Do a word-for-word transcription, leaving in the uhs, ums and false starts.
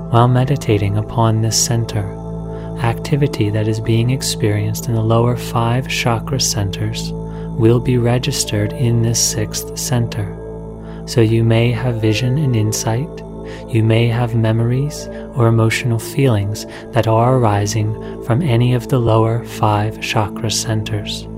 While meditating upon this center, activity that is being experienced in the lower five chakra centers will be registered in this sixth center. So you may have vision and insight, you may have memories or emotional feelings that are arising from any of the lower five chakra centers.